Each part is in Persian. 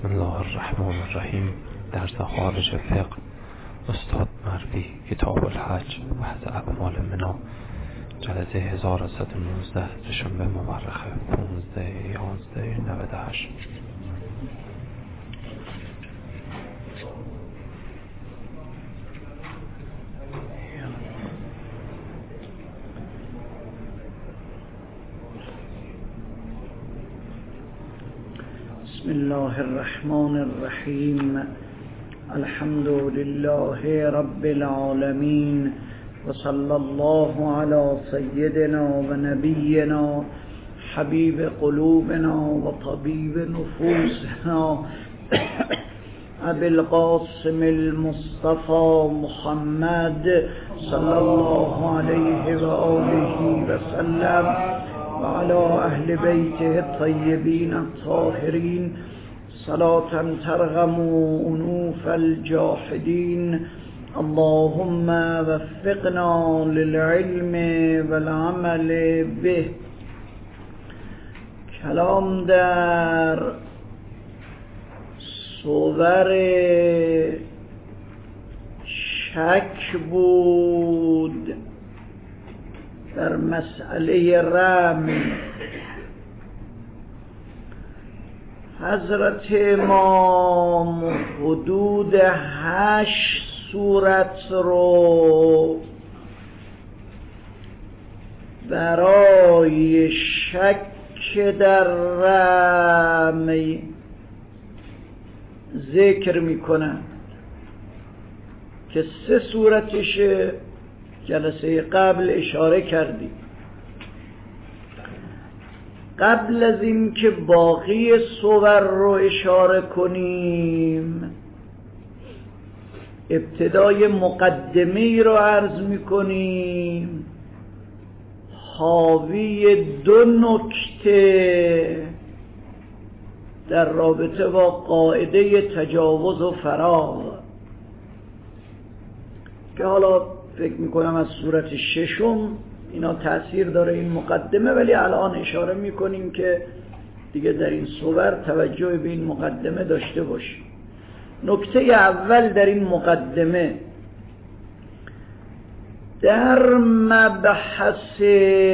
بسم الله الرحمن الرحیم. درس خارج فقه، استاد مربی، کتاب الحج، بحث اعمال منا، جلسه 1119، سه‌شنبه مورخه 15/11/98. بسم الله الرحمن الرحیم. الحمد لله رب العالمین و صلی الله علی سیدنا و نبینا حبیب قلوبنا و طبیب نفوسنا ابی القاسم المصطفى محمد صلی الله علیه و آله و سلم و علی اهل بیته الطیبین الطاهرین صلاة ترغم انوف الجاحدین. اللهم وفقنا للعلم والعمل به. کلام در صور شک بود در مسئله رمی. حضرت امام حدود 8 صورت رو برای شک در رمی ذکر میکنند که 3 صورتش جلسه قبل اشاره کردیم. قبل از این که باقی صور رو اشاره کنیم، ابتدای مقدمه رو عرض میکنیم حاوی 2 نکته در رابطه با قاعده تجاوز و فراغ که حالا فکر میکنم از صورت 6 اینا تأثیر داره این مقدمه، ولی الان اشاره میکنیم که دیگه در این صور توجه به این مقدمه داشته باشیم. نکته اول در این مقدمه در مبحث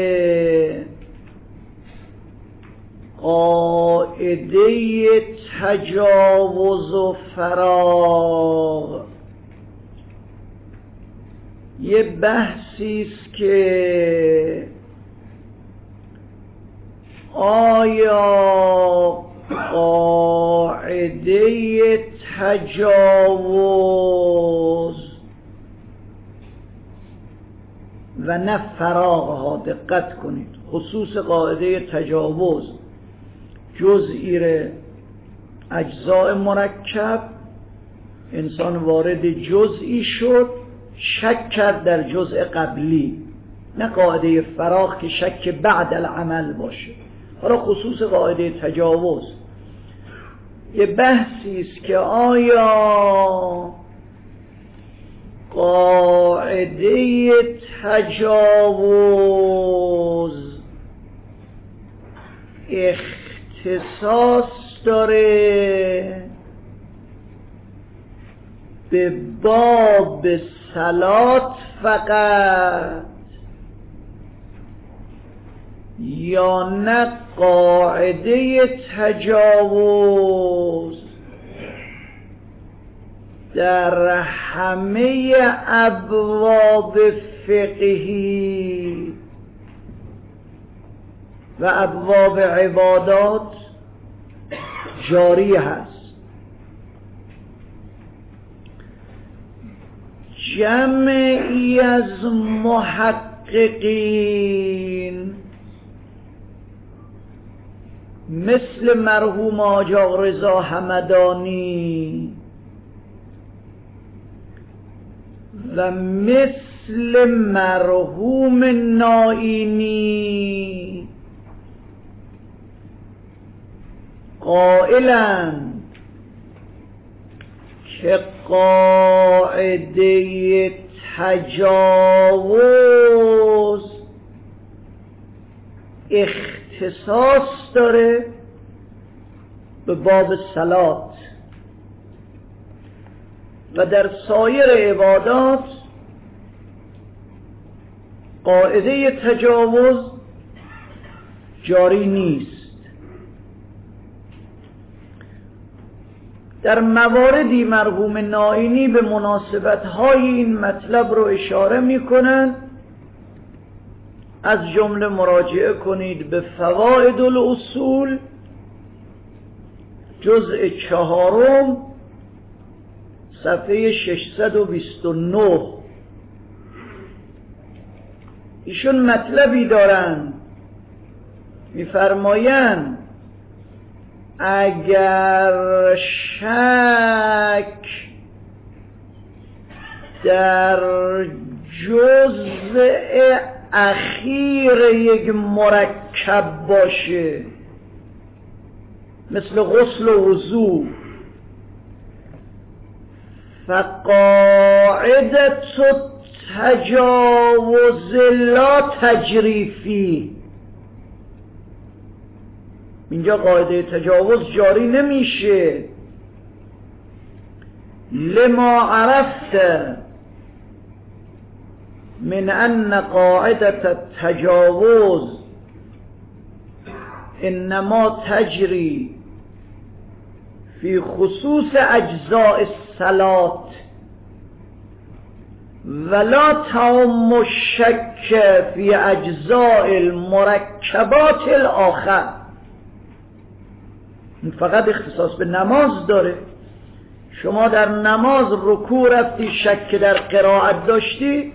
قاعده تجاوز و فراغ یه بحثی است که آیا قاعده تجاوز و نه فراغ ها، دقت کنید، خصوص قاعده تجاوز جزئی اجزاء مرکب، انسان وارد جزئی شد، شک کرد در جزء قبلی، نه قاعده فراغ که شک بعد العمل باشه. حالا خصوص قاعده تجاوز یه بحثی است که آیا قاعده تجاوز اختصاص داره به باب صلات فقط یا نه قاعده تجاوز در همه ابواب فقهی و ابواب عبادات جاری هست. جمعی از محققین مثل مرحوم حاج آقا رضا همدانی و مثل مرحوم نائینی قائلند که قاعده تجاوز اختصاص داره به باب صلات و در سایر عبادات قاعده تجاوز جاری نیست. در مواردی مرحوم نائینی به مناسبت‌های این مطلب رو اشاره می‌کنند، از جمله مراجعه کنید به فوائد الاصول جزء 4 صفحه 629. ایشون مطلبی دارن میفرمایند اگر شک در جزء اخیر یک مرکب باشه مثل غسل و وضو، فقاعدة التجاوز لا تجری فیه، اینجا قاعده تجاوز جاری نمیشه. لما عرفت من ان قاعدة التجاوز انما تجری فی خصوص اجزاء الصلاة ولا تعم الشک فی اجزاء المرکبات الاخر. فقط اختصاص به نماز داره. شما در نماز رکوع رفتی، شک در قرائت داشتی،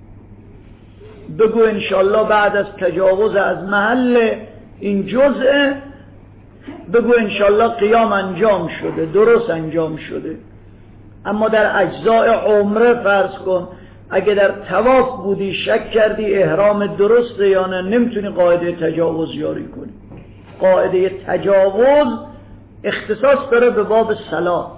بگو انشالله بعد از تجاوز از محل این جزء، بگو انشالله قیام انجام شده، درست انجام شده. اما در اجزاء عمره فرض کن اگه در طواف بودی شک کردی احرام درسته یا نه، نمیتونی قاعده تجاوز جاری کنی. قاعده تجاوز اختصاص داره به باب صلات.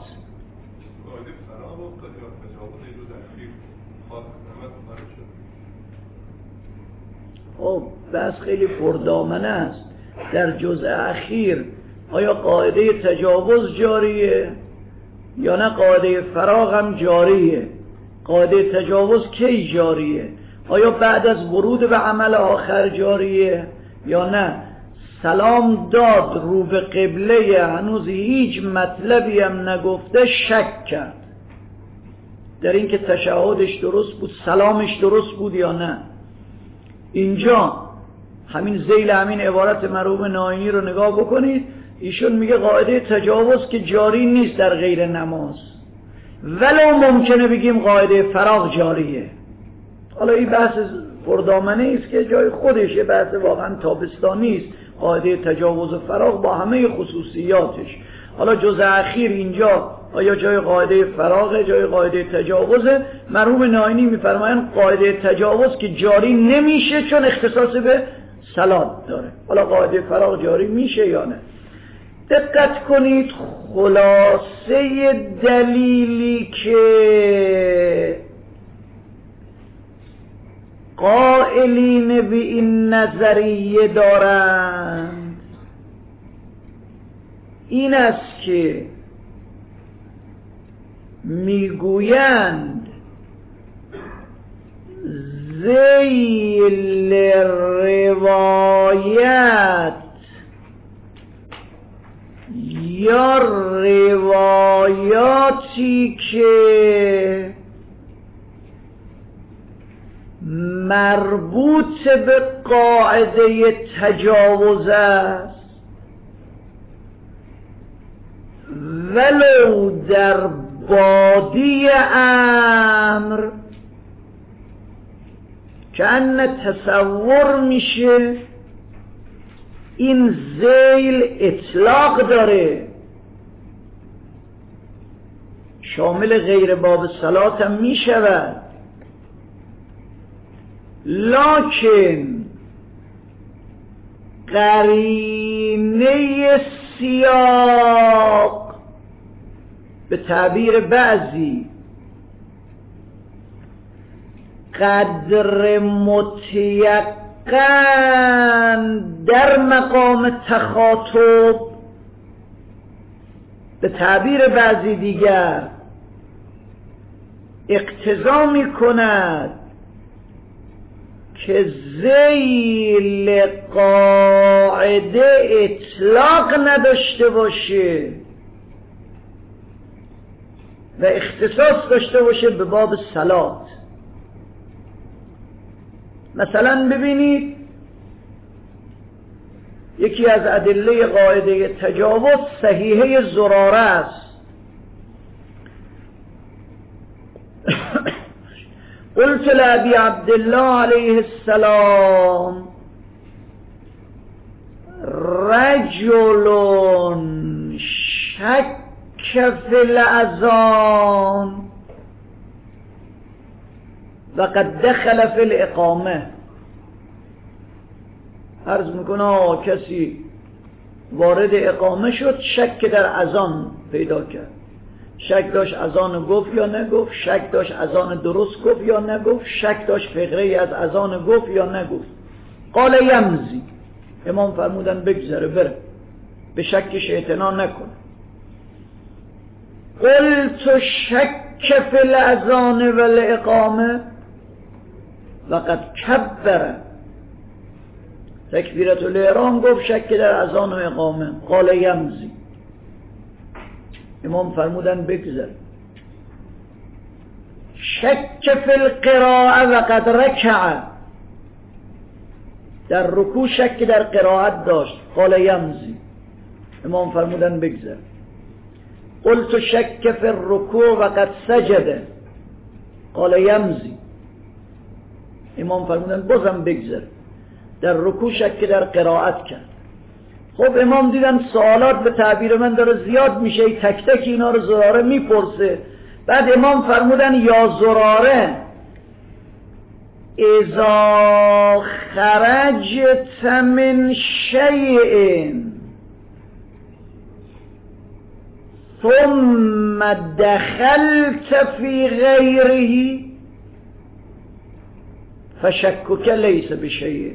خب بس خیلی پردامنه است. در جزء اخیر آیا قاعده تجاوز جاریه یا نه قاعده فراغ هم جاریه؟ قاعده تجاوز کی جاریه؟ آیا بعد از ورود به عمل آخر جاریه یا نه؟ سلام داد رو به قبله، هنوز هیچ مطلبی هم نگفته، شک کرد در این که تشهدش درست بود، سلامش درست بود یا نه. اینجا همین ذیل همین عبارت مرحوم نائینی رو نگاه بکنید، ایشون میگه قاعده تجاوز که جاری نیست در غیر نماز، ولو ممکنه بگیم قاعده فراغ جاریه. حالا این بحث پردامنه است که جای خودشه، بحث واقعا تابستانی است. قاعده تجاوز و فراغ با همه خصوصیاتش. حالا جزء اخیر اینجا آیا جای قاعده فراغه، جای قاعده تجاوزه؟ مرحوم نائینی میفرمایند قاعده تجاوز که جاری نمیشه چون اختصاص به صلات داره. حالا قاعده فراغ جاری میشه یا نه؟ دقت کنید، خلاصه دلیلی که قائلین به این نظریه دارند این است که میگویند ذیل روایت یا روایاتی که مربوط به قاعده تجاوز است ولو در بادی امر که ان تصور میشه این ذیل اطلاق داره، شامل غیر باب صلات هم میشود، لکن قرینه سیاق به تعبیر بعضی قدر متیقن در مقام تخاطب به تعبیر بعضی دیگر اقتضا می کند که ذیل قاعده اطلاق نداشته باشه و اختصاص داشته باشه به باب صلات. مثلا ببینید یکی از ادله قاعده تجاوز صحیحه زراره است. قلت لأبي عبد الله عليه السلام رجل شك في الأذان وقد دخل في الإقامة. عرض میکنه کسی وارد اقامه شد، شک در اذان پیدا کرد، شک داشت اذان گفت یا نگفت، شک داشت اذان درست گفت یا نگفت، شک داشت فقره از اذان گفت یا نگفت. قال یمزی، امام فرمودن بگذره بره، به شکش اعتنا نکنه. قلت شک فی الاذان و الاقامه وقد کبر، تکبیرت الاحرام گفت شک در اذان و اقامه. قال یمزی، امام فرمودن بگذر. شک فی القراءه وقد رکع، در رکوع شک در قرائت داشت. قال یمزی، امام فرمودن بگذر. قلت شک فی الرکوع وقد سجد. قال یمزی، امام فرمودن بازم بگذر، در رکوع شک در قرائت کرد. خب امام دیدن سوالات به تعبیر من داره زیاد میشه، تک تک اینا رو زراره میپرسه. بعد امام فرمودن یا زراره اذا خرجت من شیء ثم دخلت فی غیره فشکک لیس بشیء.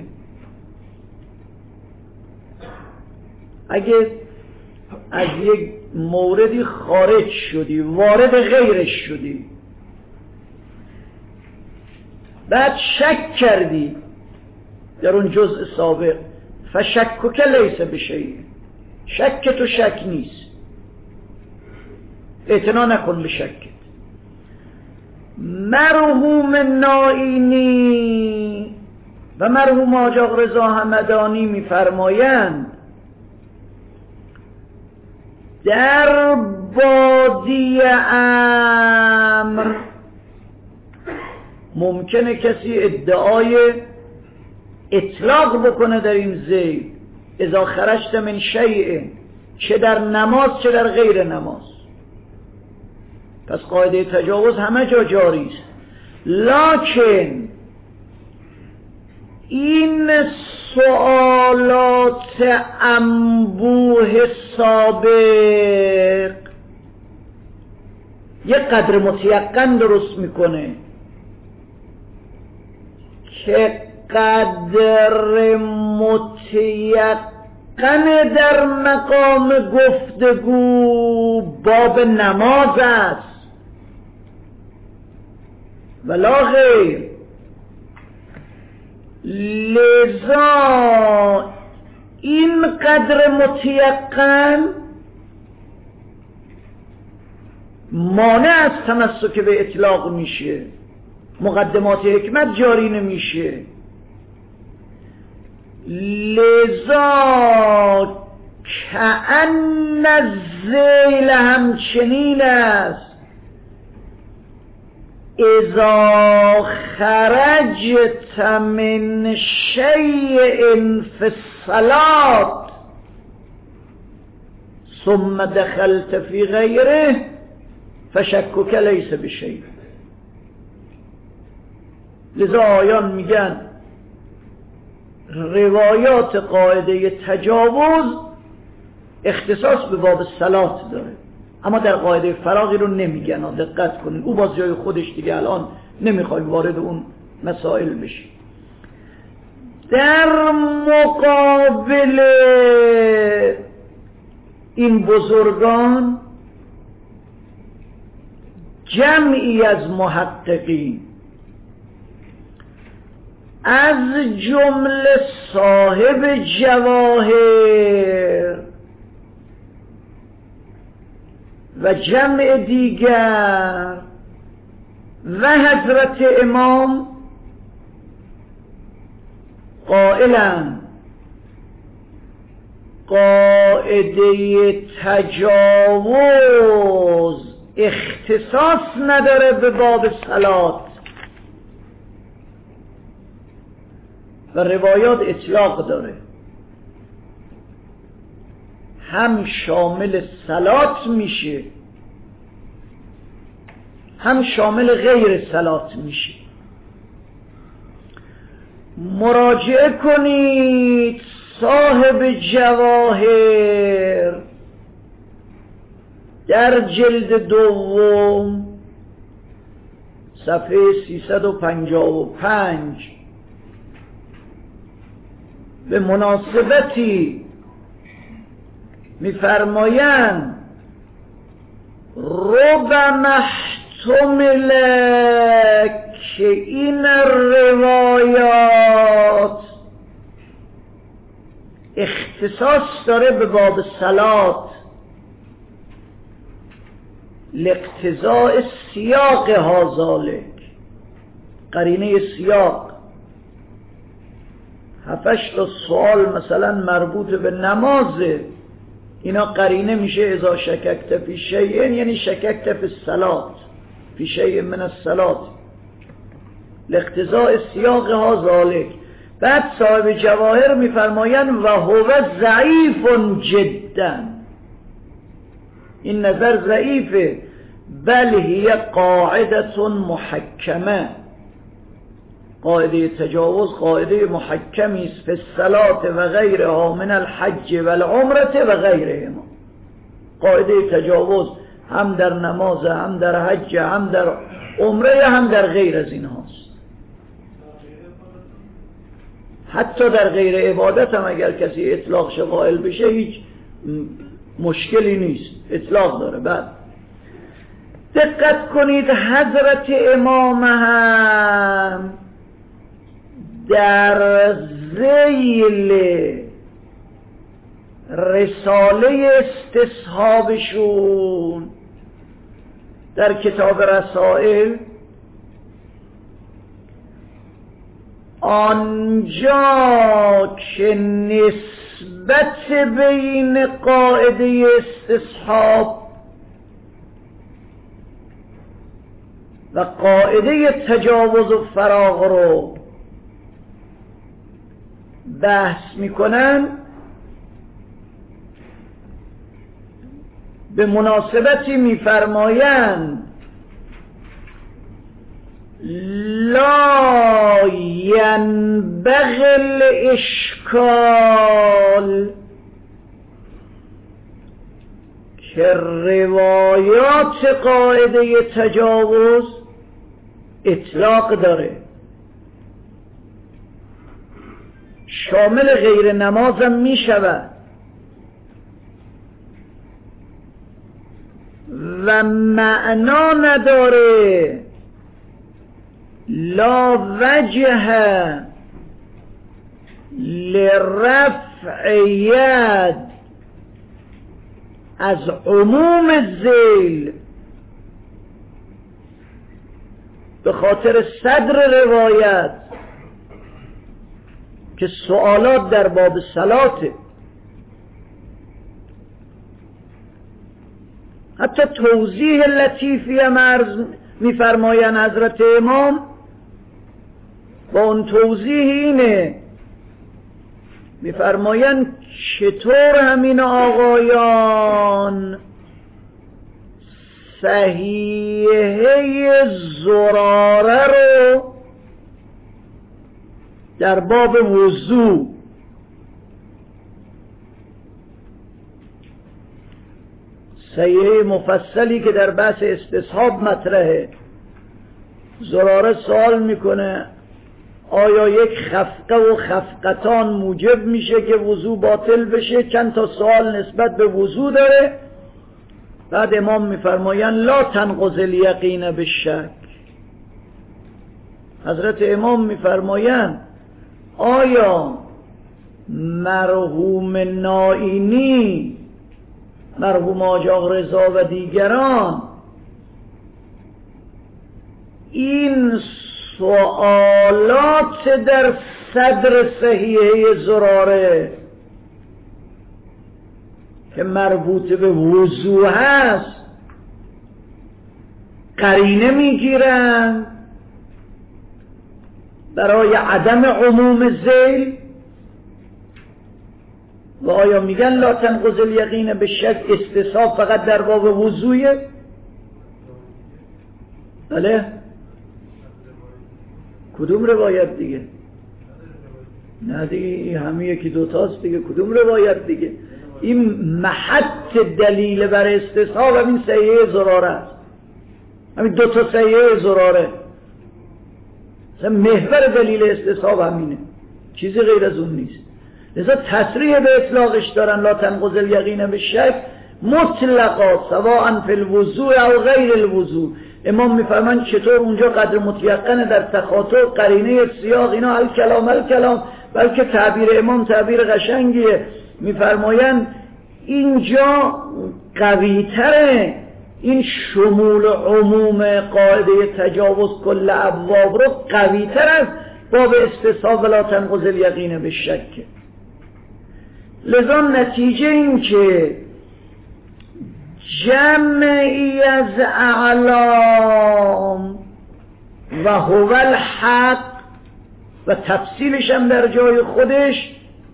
اگه از یک موردی خارج شدی وارد غیرش شدی، بعد شک کردی در اون جزء سابق، فشکک لیس بشیء، شک تو شک نیست، اعتنا نکن به شکت. مرحوم نائینی و مرحوم حاج آقا رضا همدانی میفرمایند در بادی امر ممکنه کسی ادعای اطلاق بکنه در این ذیل، اذا خرجت من شیء، چه در نماز چه در غیر نماز. پس قاعده تجاوز همه جا جاری است. لکن این سوالات انبوه سابق یک قدر متیقن درست میکنه که قدر متیقن در مقام گفتگو باب نماز است ولا غیر. لذا این قدر متیقن مانع از تمسک به اطلاق میشه، مقدمات حکمت جاری نمیشه. لذا کأن الذیل همچنین است اذا خرجت من شیء فی الصلاة ثم دخلت فی غیره فشکک لیس بشیء. لذا آیان میگن روایات قاعده تجاوز اختصاص به باب صلات داره، اما در قاعده فراغی رو نمیگن. دقت کنین، او باز جای خودش دیگه، الان نمیخوایم وارد اون مسائل بشیم. در مقابل این بزرگان جمعی از محققین از جمله صاحب جواهر و جمع دیگر و حضرت امام قائلند قاعده تجاوز اختصاص نداره به باب صلات و روایات اطلاق داره، هم شامل صلات میشه هم شامل غیر صلات میشه. مراجعه کنید صاحب جواهر در جلد دوم صفحه 355 به مناسبتی می‌فرمایند ربما احتمل که این روایات اختصاص داره به باب صلات لاقتضاء سیاق هازالک، قرینه سیاق. 7 تا سوال مثلا مربوط به نمازه، اینا قرینه میشه اذا شککت فی شیء، یعنی شککت فی الصلاة فی شیء من الصلاة لاقتضاء سیاق هازالک. بعد صاحب جواهر میفرمایند و هو ضعیف جدا، این نظر ضعیفه، بل هی قاعده محکمه، قاعده تجاوز قاعده محکمی است فی الصلاة و غیرها من الحج و العمره و غیرهما. قاعده تجاوز هم در نماز هم در حج هم در عمره هم در غیر از این هاست. حتی در غیر عبادت هم اگر کسی اطلاق قائل بشه هیچ مشکلی نیست، اطلاق داره. بعد دقت کنید حضرت امام هم در ذیل رساله استصحابشون در کتاب رسائل آنجا که نسبت بین قاعده استصحاب و قاعده تجاوز و فراغ رو بحث میکنن، به مناسبتی میفرمایند لا ینبغی الاشکال که روایات قاعده تجاوز اطلاق داره، شامل غیر نمازم می شود و معنا نداره لا وجه لرفع ید از عموم الذیل به خاطر صدر روایت که سوالات در باب صلاته. حتی توضیح لطیفی هم عرض میفرماین حضرت امام، با اون توضیح اینه، میفرماین چطور همین آقایان صحیحه زراره رو در باب وضو صحیحه مفصلی که در بحث استصحاب مطرحه، زراره سوال میکنه آیا یک خفقه و خفقتان موجب میشه که وضو باطل بشه؟ چند تا سوال نسبت به وضو داره. بعد امام میفرمایند لا تنقض الیقین بالشک. حضرت امام میفرمایند آیا مرحوم نائینی، مرحوم حاج آقا رضا و دیگران این سوالات در صدر صحیحه زراره که مربوط به وضوء هست قرینه میگیرن برای عدم عموم ذیل؟ و آیا میگن لا تنقض الیقین بالشک استصحاب فقط در باب وضوئه؟ بله؟ کدوم روایت دیگه؟ نه دیگه همه یکی دوتاست دیگه. کدوم روایت دیگه؟ این محط دلیل بر استصحاب همین صحیحه زراره است، همین دوتا صحیحه زراره، مثلا محور دلیل استصحاب همینه، چیزی غیر از اون نیست. لذا تصریح به اطلاقش دارن لا تنقض الیقین بالشک مطلقا سواء فی الوضوء او غیر الوضوء. امام میفرمان چطور اونجا قدر متیقن در تخاطب قرینه سیاق اینا الکلام، بلکه تعبیر امام تعبیر قشنگیه. میفرمایند اینجا قوی‌تره، این شمول عموم قاعده تجاوز کل ابواب رو قوی‌تر از باب استصحاب لا تنقض الیقین بالشک. لذا نتیجه این که جمعی از اعلام و هو الحق و تفصیلش هم در جای خودش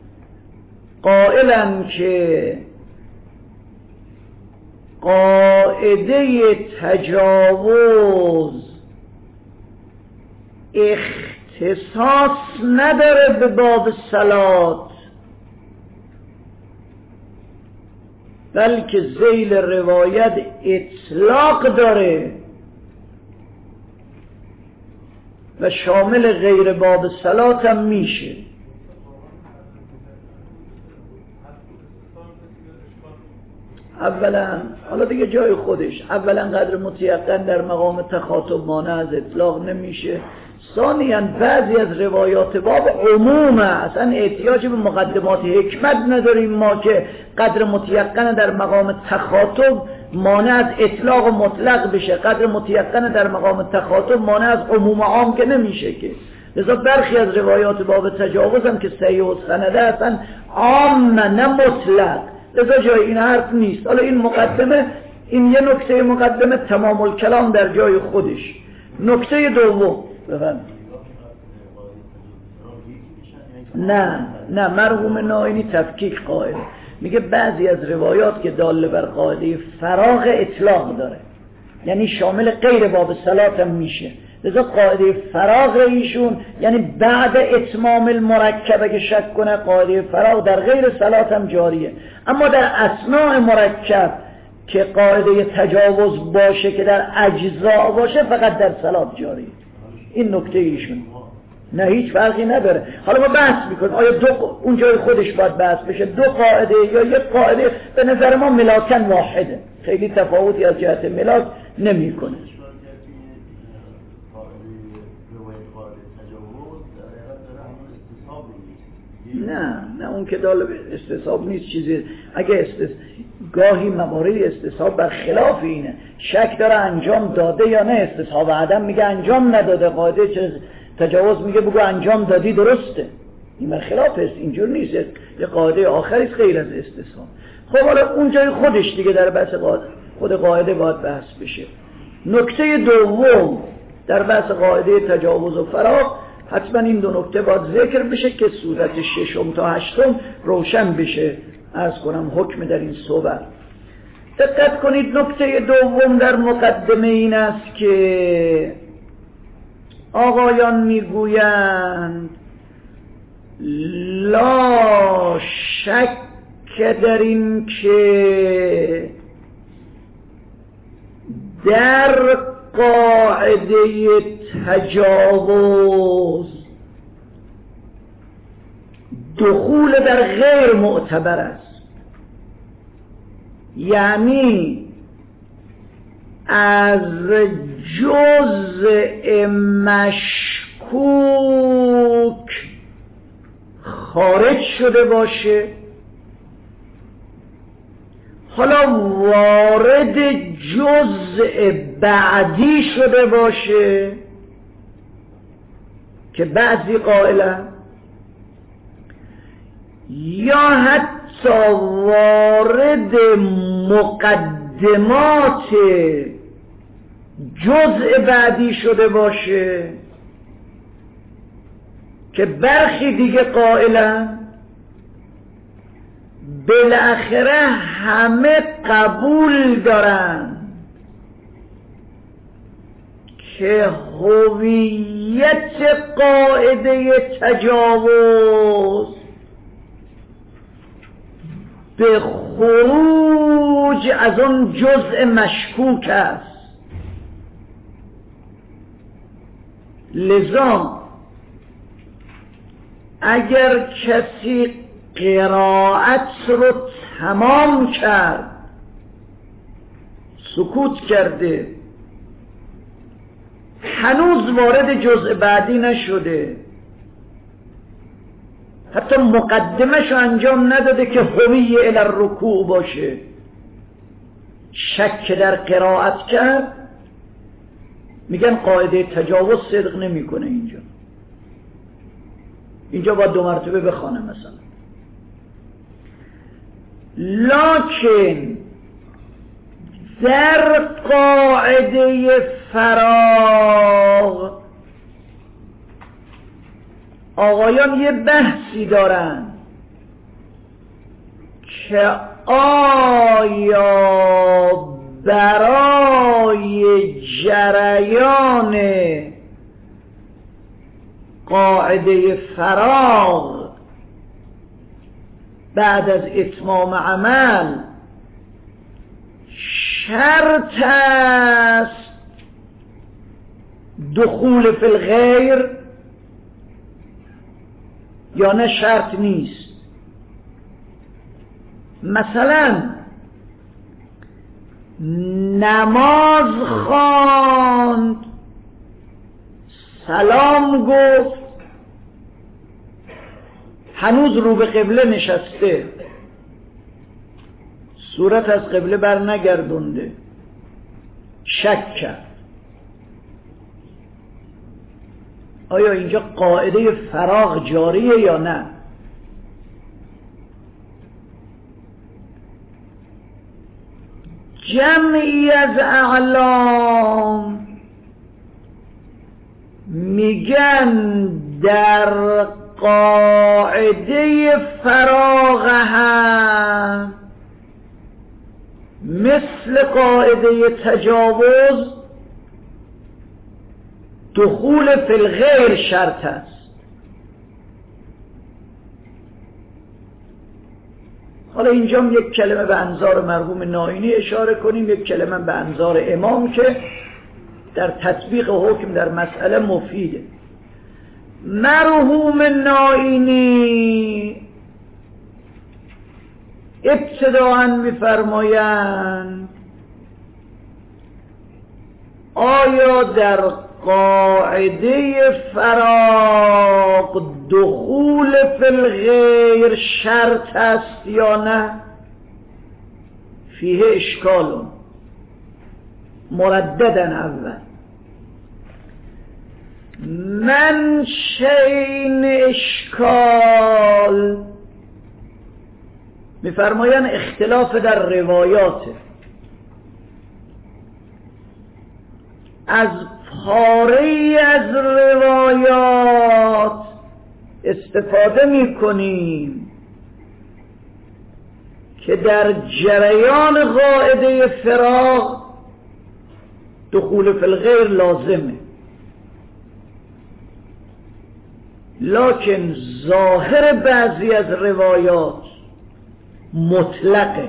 قائلن که قاعده تجاوز اختصاص نداره به باب صلات، بلکه ذیل روایت اطلاق داره و شامل غیر باب صلات هم میشه. اولا حالا دیگه جای خودش، اولا قدر متیقن در مقام تخاطب مانع از اطلاق نمیشه. ثانیاً بعضی از روایات باب عمومه، اصلا احتیاج به مقدمات حکمت نداریم ما که قدر متیقن در مقام تخاطب مانع از اطلاق و مطلق بشه، قدر متیقن در مقام تخاطب مانع از عموم عام که نمیشه که. لذا برخی از روایات باب تجاوز هم که صحیح و سنده اصلا عام نه مطلق، لذا جای این حرف نیست. حالا این مقدمه، این یه نکته مقدمه تمام الکلام در جای خودش. نکته دوم نه مرحوم نائینی تفکیک قائل، میگه بعضی از روایات که داله بر قاعده فراغ اطلاق داره، یعنی شامل غیر باب صلات هم میشه. لذا قاعده فراغ ایشون یعنی بعد اتمام المرکب که شک کنه قاعده فراغ در غیر صلات هم جاریه، اما در اثناء مرکب که قاعده تجاوز باشه که در اجزا باشه فقط در صلات جاریه. این نکته ایشون، نه هیچ فرقی نداره. حالا ما بحث میکنیم آیا اون جای خودش باید بحث بشه، دو قاعده یا یک قاعده. به نظر ما ملاکن واحده، خیلی تفاوتی از جهت ملاک نمیکنه. نه اون که دال استصحاب نیست چیزی. اگه گاهی موارد استصحاب بر خلاف اینه، شک داره انجام داده یا نه، استصحاب عدم میگه انجام نداده، قاعده تجاوز میگه بگو انجام دادی درسته. این بر خلاف است، اینجور نیست، یه قاعده آخری غیر از استصحاب. خب حالا اون جای خودش دیگه در بحث خود قاعده باید بحث بشه. نکته دوم در بحث قاعده تجاوز و فراغ حتما این دو نکته باید ذکر بشه که صورت 6 تا 8 روشن بشه. عرض کنم حکم در این صور. دقت کنید، نکته دوم در مقدمه این است که آقایان میگویند لا شک در این که در قاعده تجاوز دخول در غیر معتبر است، یعنی از جزء مشکوک خارج شده باشه، حالا وارد جزء بعدی شده باشه که بعضی قائلن، یا حتی وارد مقدمات جزء بعدی شده باشه که برخی دیگه قائلن بالاخره همه قبول دارن که هویت قاعده تجاوز به خروج از اون جزء مشکوک است. لذا اگر کسی قرائت رو تمام کرد، سکوت کرده، هنوز وارد جزء بعدی نشده، حتی مقدمش انجام نداده که هوی الی الرکوع باشه، شک در قرائت کرد، میگن قاعده تجاوز صدق نمیکنه. اینجا باید 2 مرتبه بخوانه مثلا. لکن در قاعده فراغ آقایان یه بحثی دارن که آیا برای جریان قاعده فراغ بعد از اتمام عمل شرط است دخول فی الغیر یا نه شرط نیست؟ مثلا نماز خواند، سلام گفت، هنوز رو به قبله نشسته، صورت از قبله بر نگردونده، شک کرد، آیا اینجا قاعده فراغ جاریه یا نه؟ جمعی از اعلام میگن در قاعده فراغ هم مثل قاعده تجاوز دخول فی الغیر شرط است. حالا اینجا یک کلمه به انظار مرحوم نائینی اشاره کنیم، یک کلمه به انظار امام که در تطبیق حکم در مسئله مفیده. مرحوم نائینی ابتداءً می‌فرمایند آیا در قاعده فراغ دخول فی الغیر شرط است یا نه؟ فیه اشکال مرددن. اول من شین اشکال میفرمایند اختلاف در روایاته، از پاره از روایات استفاده میکنیم که در جریان قاعده فراغ دخول فی الغیر لازمه، لکن ظاهر بعضی از روایات مطلقه،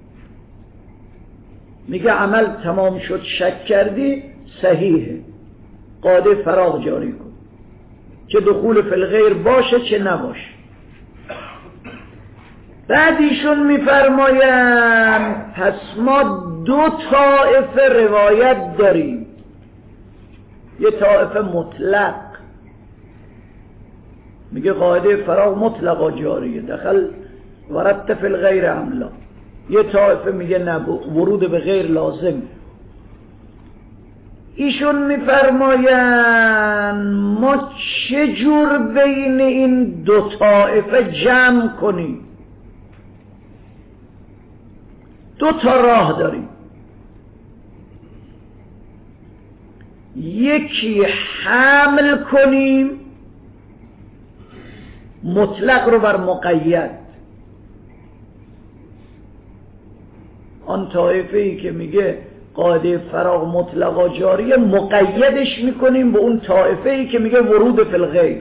میگه عمل تمام شد شک کردی صحیحه، قاعده فراغ جاری کن، چه دخول فی الغیر باشه چه نباشه. بعد ایشون میفرمایند پس ما دو طائفه روایت داریم. یه طائفه مطلق میگه قاعده فراغ مطلقا جاریه، دخل ورد فی الغیر عملا. یه طائفه میگه نه، ورود به غیر لازم. ایشون میفرماین ما چجور بین این دو طائفه جمع کنیم؟ دو تا راه داریم. یکی حمل کنیم مطلق رو بر مقید. آن طایفه ای که میگه قاعده فراغ مطلقا جاریه مقیدش میکنیم به اون طایفه ای که میگه ورود فی الغیر.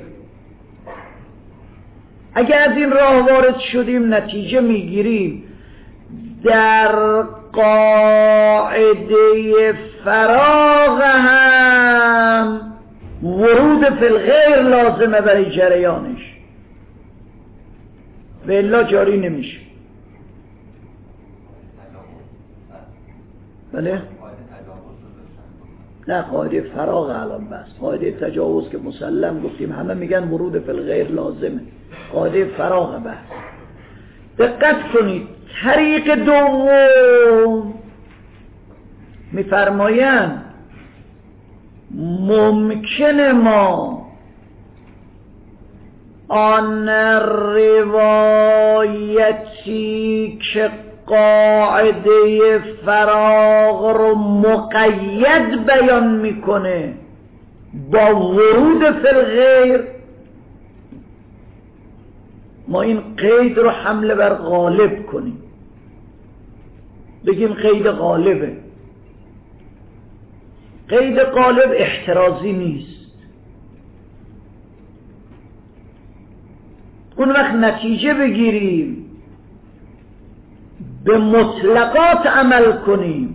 اگر از این راه وارد شدیم نتیجه میگیریم در قاعده فراغ هم ورود فی الغیر لازمه برای جریانش، و الا جاری نمیشه. بله؟ نه، قاعده فراغ الان بس. قاعده تجاوز که مسلم گفتیم همه میگن ورود فی الغیر لازمه. قاعده فراغ بس. دقت کنید، طریق دوم میفرمایند ممکنه ما آن روایتی که قاعده فراغ رو مقید بیان میکنه با ورود فی الغیر، ما این قید رو حمله بر غالب کنیم، بگیم قید غالبه. قید غالب احترازی نیست. اون وقت نتیجه بگیریم به مطلقات عمل کنیم.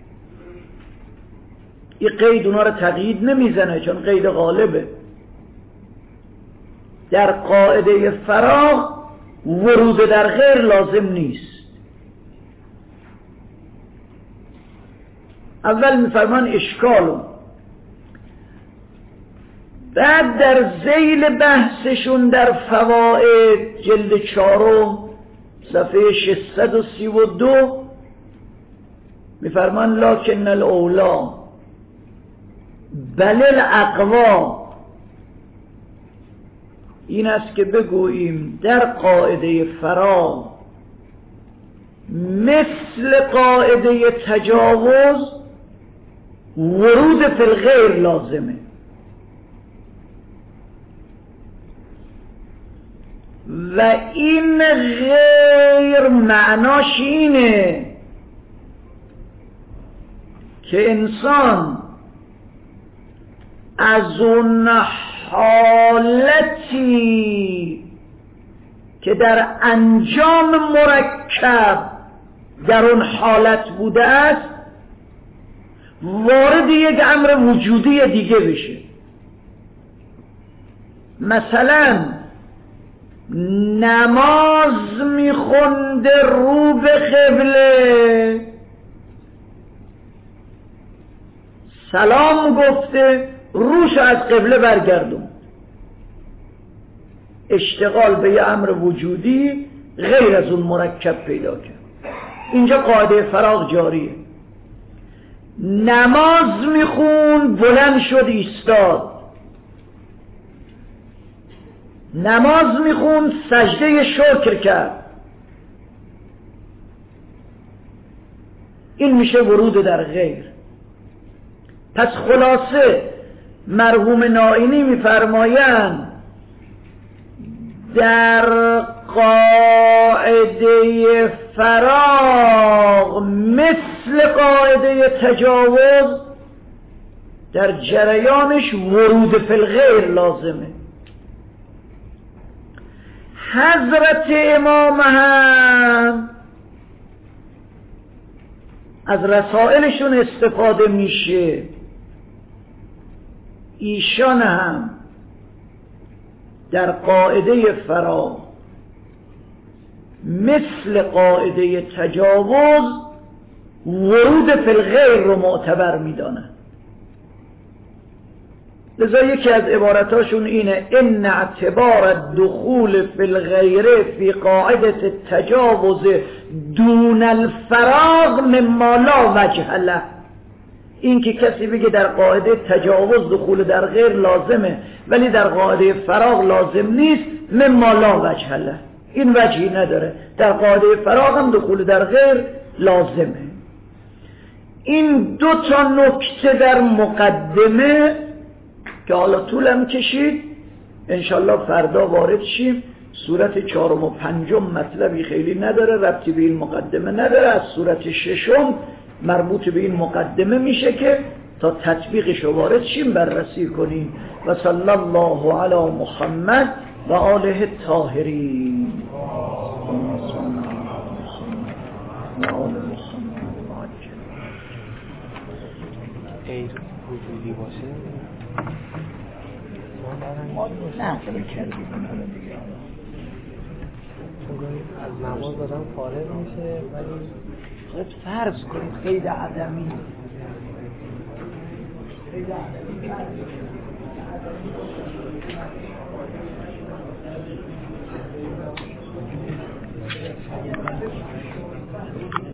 این قید اونا رو تقیید نمیزنه چون قید غالبه. در قاعده فراغ ورود در غیر لازم نیست. اول میفرمان اشکالو، بعد در ذیل بحثشون در فوائد جلد 4 صفحه 632 میفرمان لکن الاولا بل الاقوا، این است که بگوییم در قاعده فراغ مثل قاعده تجاوز ورود فی الغیر لازمه. و این غیر معناش اینه که انسان از اون حالتی که در انجام مرکب در اون حالت بوده است وارد یک امر وجودی دیگه بشه. مثلا نماز میخونده رو به قبله، سلام گفته، روش از قبله برگردون. اشتغال به یه امر وجودی غیر از اون مرکب پیدا کرد. اینجا قاعده فراغ جاریه. نماز میخون، بلند شد ایستاد. نماز میخون، سجده شکر کرد. این میشه ورود در غیر. پس خلاصه مرحوم نائینی میفرمایند در قاعده فراغ مثل قاعده تجاوز در جریانش ورود فی الغیر لازمه. حضرت امام هم از رسائلشون استفاده میشه. ایشان هم در قاعده فراغ مثل قاعده تجاوز ورود فی الغیر رو معتبر میدانند. لذا یکی از عبارتاشون اینه ان اعتبار الدخول فی الغیر فی قاعده التجاوز دون الفراغ مما لا وجه له. این که کسی بگه در قاعده تجاوز دخول در غیر لازمه ولی در قاعده فراغ لازم نیست، مما لا وجه له، این وجهی نداره. در قاعده فراغ هم دخول در غیر لازمه. این دو تا نکته در مقدمه که حالا طولم کشید، انشالله فردا وارد شیم. صورت 4 و 5 مطلبی خیلی نداره، ربطی به این مقدمه نداره. از صورت 6 مربوط به این مقدمه میشه که تا تطبیقش وارد شیم بررسی کنیم. و صلی الله علی محمد و آله الطاهرین. غیر وجودی باشه نه خیلی کردیم دیگه. از نماز دادم فارغ میشه ولی خود فرض کنید قید عدمی قید عدمی